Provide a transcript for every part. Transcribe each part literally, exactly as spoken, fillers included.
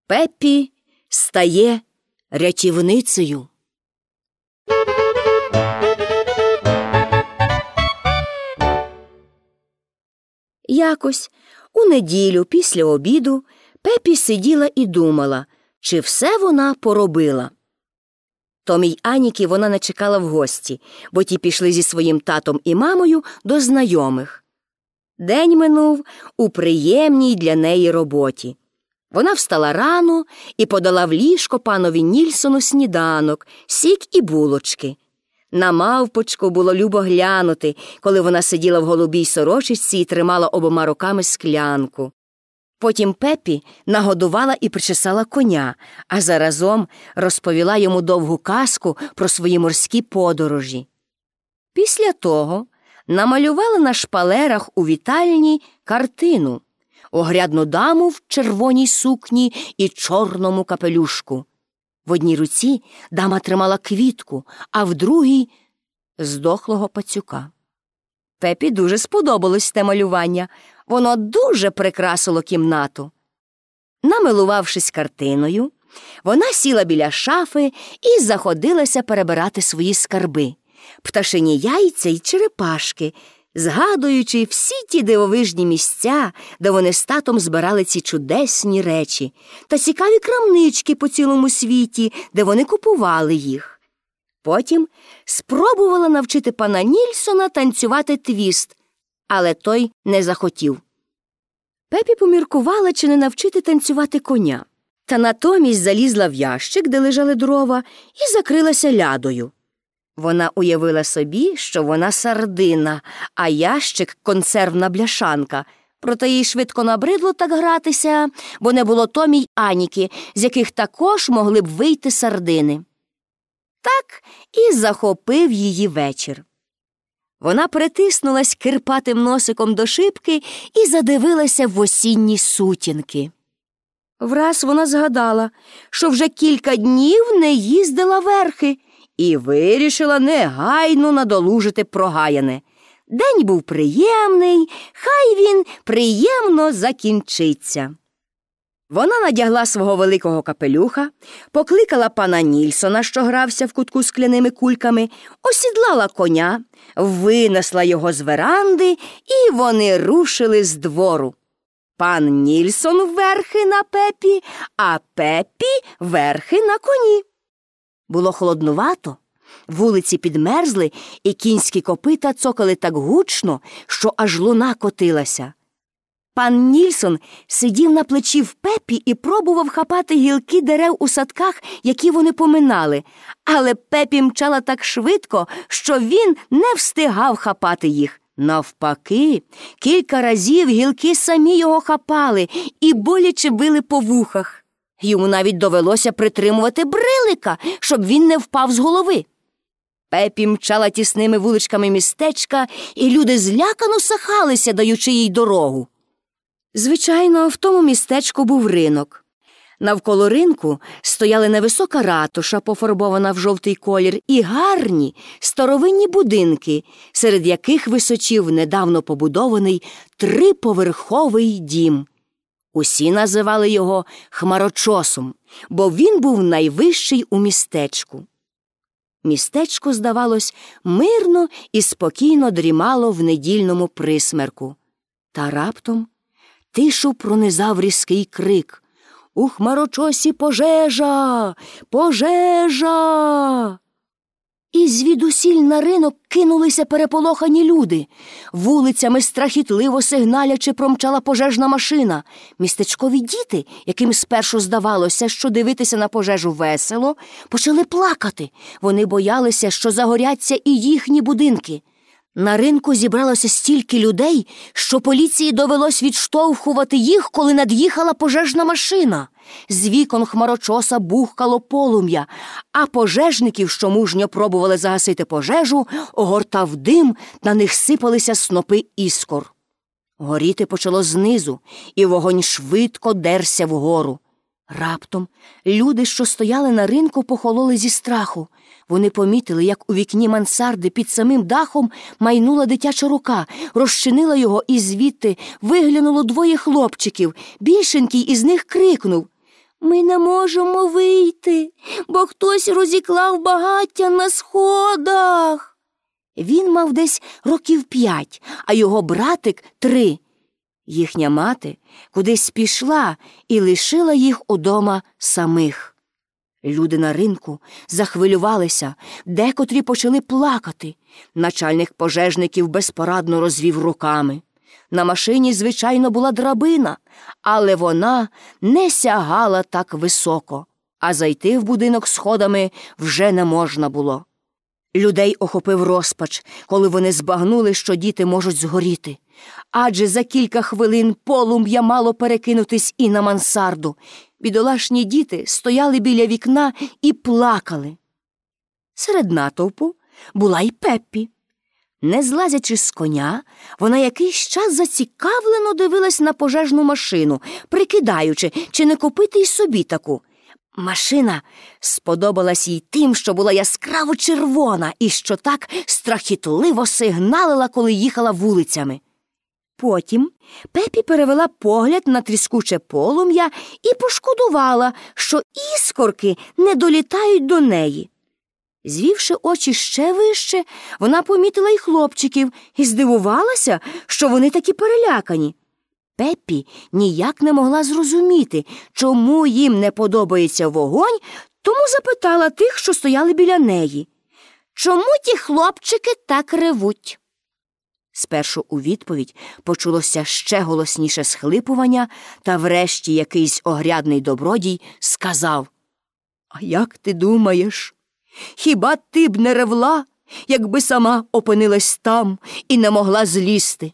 Пеппі стає рятівницею. Якось у неділю після обіду Пеппі сиділа і думала, чи все вона поробила. Томі й Аніки вона не чекала в гості, бо ті пішли зі своїм татом і мамою до знайомих. День минув у приємній для неї роботі. Вона встала рано і подала в ліжко панові Нільсону сніданок, сік і булочки. На мавпочку було любо глянути, коли вона сиділа в голубій сорочці і тримала обома руками склянку. Потім Пеппі нагодувала і причесала коня, а заразом розповіла йому довгу казку про свої морські подорожі. Після того намалювала на шпалерах у вітальні картину – огрядну даму в червоній сукні і чорному капелюшку. В одній руці дама тримала квітку, а в другій – здохлого пацюка. Пеппі дуже сподобалось те малювання. Воно дуже прикрасило кімнату. Намилувавшись картиною, вона сіла біля шафи і заходилася перебирати свої скарби – пташині яйця й черепашки, згадуючи всі ті дивовижні місця, де вони з татом збирали ці чудесні речі, та цікаві крамнички по цілому світі, де вони купували їх. Потім спробувала навчити пана Нільсона танцювати твіст, але той не захотів. Пеппі поміркувала, чи не навчити танцювати коня, та натомість залізла в ящик, де лежали дрова, і закрилася лядою. Вона уявила собі, що вона сардина, а ящик – консервна бляшанка. Проте їй швидко набридло так гратися, бо не було Томі й Аніки, з яких також могли б вийти сардини. Так і захопив її вечір. Вона притиснулась кирпатим носиком до шибки і задивилася в осінні сутінки. Враз вона згадала, що вже кілька днів не їздила верхи, і вирішила негайно надолужити прогаяне. День був приємний, хай він приємно закінчиться. Вона надягла свого великого капелюха, покликала пана Нільсона, що грався в кутку скляними кульками, осідлала коня, винесла його з веранди, і вони рушили з двору. Пан Нільсон верхи на Пеппі, а Пеппі верхи на коні. Було холоднувато, вулиці підмерзли, і кінські копита цокали так гучно, що аж луна котилася. Пан Нільсон сидів на плечі в Пеппі і пробував хапати гілки дерев у садках, які вони поминали, але Пеппі мчала так швидко, що він не встигав хапати їх. Навпаки, кілька разів гілки самі його хапали і боляче били по вухах. Йому навіть довелося притримувати брилика, щоб він не впав з голови. Пеппі мчала тісними вуличками містечка, і люди злякано сахалися, даючи їй дорогу. Звичайно, в тому містечку був ринок. Навколо ринку стояли невисока ратуша, пофарбована в жовтий колір, і гарні старовинні будинки, серед яких височів недавно побудований триповерховий дім. Усі називали його Хмарочосом, бо він був найвищий у містечку. Містечко, здавалось, мирно і спокійно дрімало в недільному присмерку. Та раптом тишу пронизав різкий крик: «У Хмарочосі пожежа! Пожежа!» І звідусіль на ринок кинулися переполохані люди. Вулицями страхітливо сигналячи промчала пожежна машина. Містечкові діти, яким спершу здавалося, що дивитися на пожежу весело, почали плакати. Вони боялися, що загоряться і їхні будинки. На ринку зібралося стільки людей, що поліції довелось відштовхувати їх, коли над'їхала пожежна машина. З вікон Хмарочоса бухкало полум'я, а пожежників, що мужньо пробували загасити пожежу, огортав дим, на них сипалися снопи іскор. Горіти почало знизу, і вогонь швидко дерся вгору. Раптом люди, що стояли на ринку, похололи зі страху. Вони помітили, як у вікні мансарди під самим дахом майнула дитяча рука, розчинила його, і звідти виглянуло двоє хлопчиків. Більшенький із них крикнув: Ми не можемо вийти, бо хтось розіклав багаття на сходах. Він мав десь років п'ять, а його братик – три. Їхня мати кудись пішла і лишила їх удома самих. Люди на ринку захвилювалися, декотрі почали плакати. Начальник пожежників безпорадно розвів руками. На машині, звичайно, була драбина, але вона не сягала так високо, а зайти в будинок сходами вже не можна було. Людей охопив розпач, коли вони збагнули, що діти можуть згоріти. Адже за кілька хвилин полум'я мало перекинутись і на мансарду. Бідолашні діти стояли біля вікна і плакали. Серед натовпу була й Пеппі. Не злазячи з коня, вона якийсь час зацікавлено дивилась на пожежну машину, прикидаючи, чи не купити й собі таку. Машина сподобалась їй тим, що була яскраво червона і що так страхітливо сигналила, коли їхала вулицями. Потім Пеппі перевела погляд на тріскуче полум'я і пошкодувала, що іскорки не долітають до неї. Звівши очі ще вище, вона помітила й хлопчиків і здивувалася, що вони такі перелякані. Пеппі ніяк не могла зрозуміти, чому їм не подобається вогонь, тому запитала тих, що стояли біля неї. «Чому ті хлопчики так ревуть?» Спершу у відповідь почулося ще голосніше схлипування, та врешті якийсь огрядний добродій сказав: «А як ти думаєш, хіба ти б не ревла, якби сама опинилась там і не могла злізти?»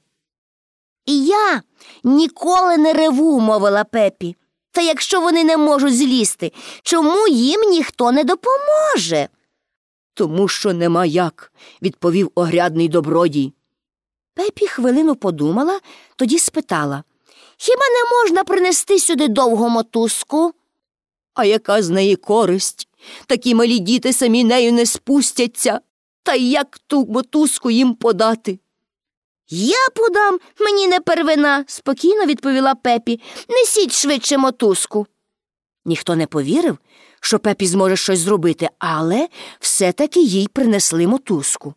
«І я ніколи не реву», – мовила Пеппі. «Та якщо вони не можуть злізти, чому їм ніхто не допоможе?» «Тому що нема як», – відповів огрядний добродій. Пеппі хвилину подумала, тоді спитала: «Хіба не можна принести сюди довгу мотузку?» «А яка з неї користь? Такі малі діти самі нею не спустяться. Та як ту мотузку їм подати?» «Я подам, мені не первина», – спокійно відповіла Пеппі. «Несіть швидше мотузку». Ніхто не повірив, що Пеппі зможе щось зробити, але все-таки їй принесли мотузку.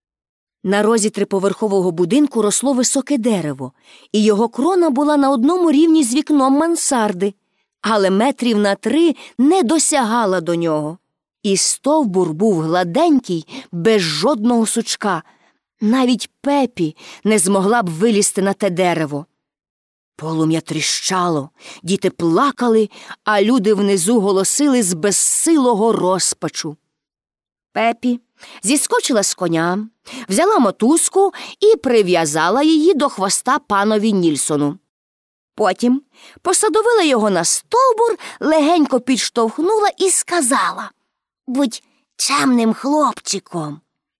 На розі триповерхового будинку росло високе дерево, і його крона була на одному рівні з вікном мансарди, але метрів на три не досягала до нього. І стовбур був гладенький, без жодного сучка. Навіть Пеппі не змогла б вилізти на те дерево. Полум'я тріщало, діти плакали, а люди внизу голосили з безсилого розпачу. Пеппі зіскочила з коня, взяла мотузку і прив'язала її до хвоста панові Нільсону. Потім посадовила його на стовбур, легенько підштовхнула і сказала: «Будь чемним хлопчиком».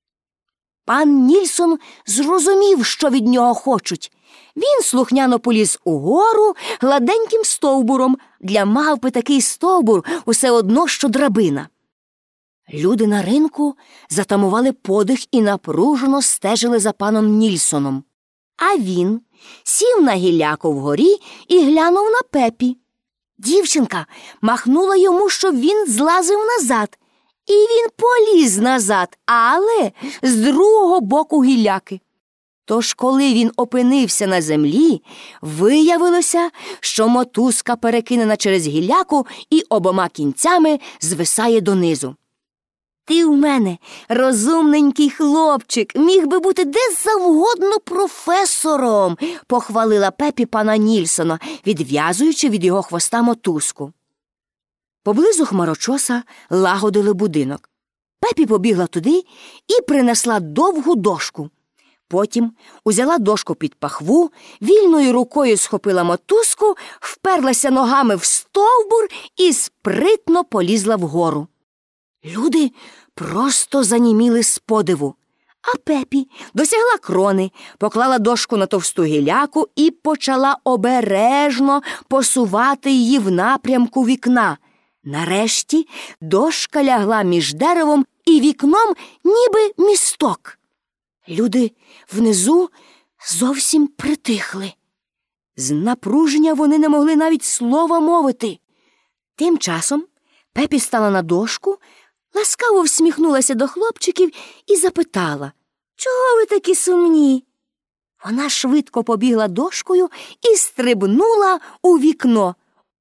Пан Нільсон зрозумів, що від нього хочуть. Він слухняно поліз угору гладеньким стовбуром. Для мавпи такий стовбур усе одно, що драбина. Люди на ринку затамували подих і напружено стежили за паном Нільсоном. А він сів на гілляку вгорі і глянув на Пеппі. Дівчинка махнула йому, щоб він злазив назад. І він поліз назад, але з другого боку гілляки. Тож, коли він опинився на землі, виявилося, що мотузка перекинена через гілляку і обома кінцями звисає донизу. «Ти в мене розумненький хлопчик, міг би бути де завгодно професором», – похвалила Пеппі пана Нільсона, відв'язуючи від його хвоста мотузку. Поблизу хмарочоса лагодили будинок. Пеппі побігла туди і принесла довгу дошку. Потім узяла дошку під пахву, вільною рукою схопила мотузку, вперлася ногами в стовбур і спритно полізла вгору. Люди просто заніміли з подиву. А Пеппі досягла крони, поклала дошку на товсту гілляку і почала обережно посувати її в напрямку вікна. Нарешті дошка лягла між деревом і вікном, ніби місток. Люди внизу зовсім притихли. З напруження вони не могли навіть слова мовити. Тим часом Пепі стала на дошку, ласкаво всміхнулася до хлопчиків і запитала: «Чого ви такі сумні?» Вона швидко побігла дошкою і стрибнула у вікно.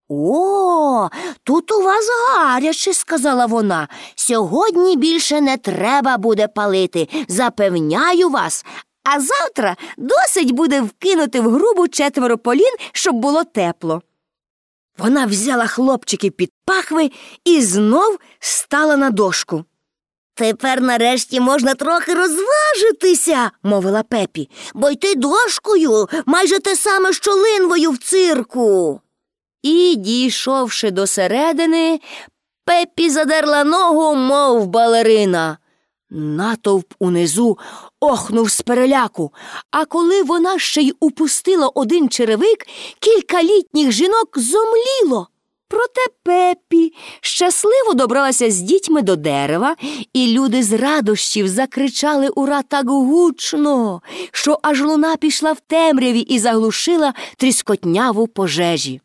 «О, тут у вас гаряче», – сказала вона. «Сьогодні більше не треба буде палити, запевняю вас. А завтра досить буде вкинути в грубу четверо полін, щоб було тепло». Вона взяла хлопчиків під пахви і знов стала на дошку. «Тепер нарешті можна трохи розважитися», – мовила Пепі, «бо йти дошкою майже те саме, що линвою в цирку». І, дійшовши до середини, Пепі задерла ногу, мов балерина. Натовп унизу охнув з переляку, а коли вона ще й упустила один черевик, кілька літніх жінок зомліло. Проте Пепі щасливо добралася з дітьми до дерева, і люди з радощів закричали «Ура!» так гучно, що аж луна пішла в темряві і заглушила тріскотняву пожежі.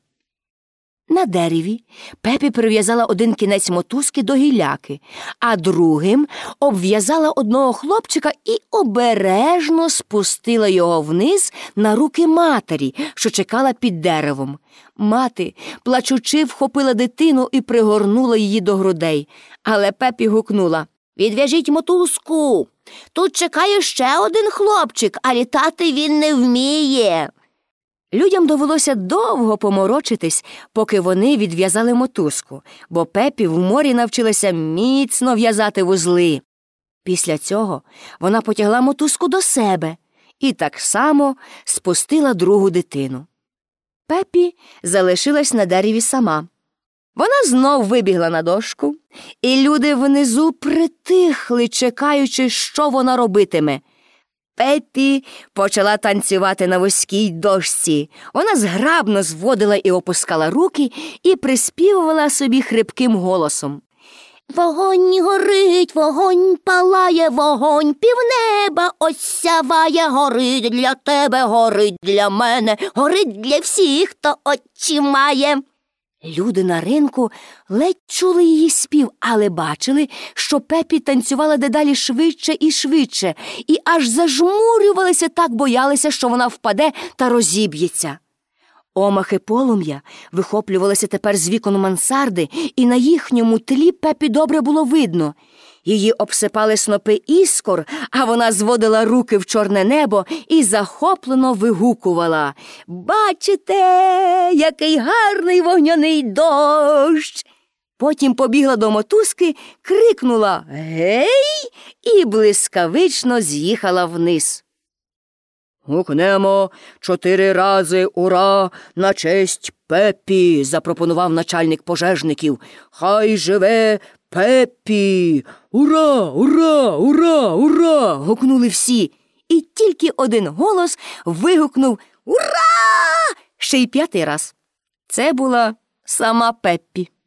На дереві Пепі прив'язала один кінець мотузки до гіляки, а другим обв'язала одного хлопчика і обережно спустила його вниз на руки матері, що чекала під деревом. Мати, плачучи, вхопила дитину і пригорнула її до грудей. Але Пепі гукнула: «Відв'яжіть мотузку! Тут чекає ще один хлопчик, а літати він не вміє!» Людям довелося довго поморочитись, поки вони відв'язали мотузку, бо Пепі в морі навчилася міцно в'язати вузли. Після цього вона потягла мотузку до себе і так само спустила другу дитину. Пепі залишилась на дереві сама. Вона знов вибігла на дошку, і люди внизу притихли, чекаючи, що вона робитиме. Пепі почала танцювати на вузькій дошці. Вона зграбно зводила і опускала руки і приспівувала собі хрипким голосом: «Вогонь горить, вогонь палає, вогонь півнеба осяває, горить для тебе, горить для мене, горить для всіх, хто очі має». Люди на ринку ледь чули її спів, але бачили, що Пепі танцювала дедалі швидше і швидше, і аж зажмурювалися, так боялися, що вона впаде та розіб'ється. Омахи полум'я вихоплювалися тепер з вікон мансарди, і на їхньому тлі Пепі добре було видно. Її обсипали снопи іскор, а вона зводила руки в чорне небо і захоплено вигукувала: «Бачите, який гарний вогняний дощ!» Потім побігла до мотузки, крикнула «Гей!» і блискавично з'їхала вниз. «Гукнемо чотири рази «Ура!» на честь Пепі!» – запропонував начальник пожежників. «Хай живе Пепі! Ура! Ура! Ура! Ура!» – гукнули всі. І тільки один голос вигукнув «Ура!» ще й п'ятий раз. Це була сама Пепі.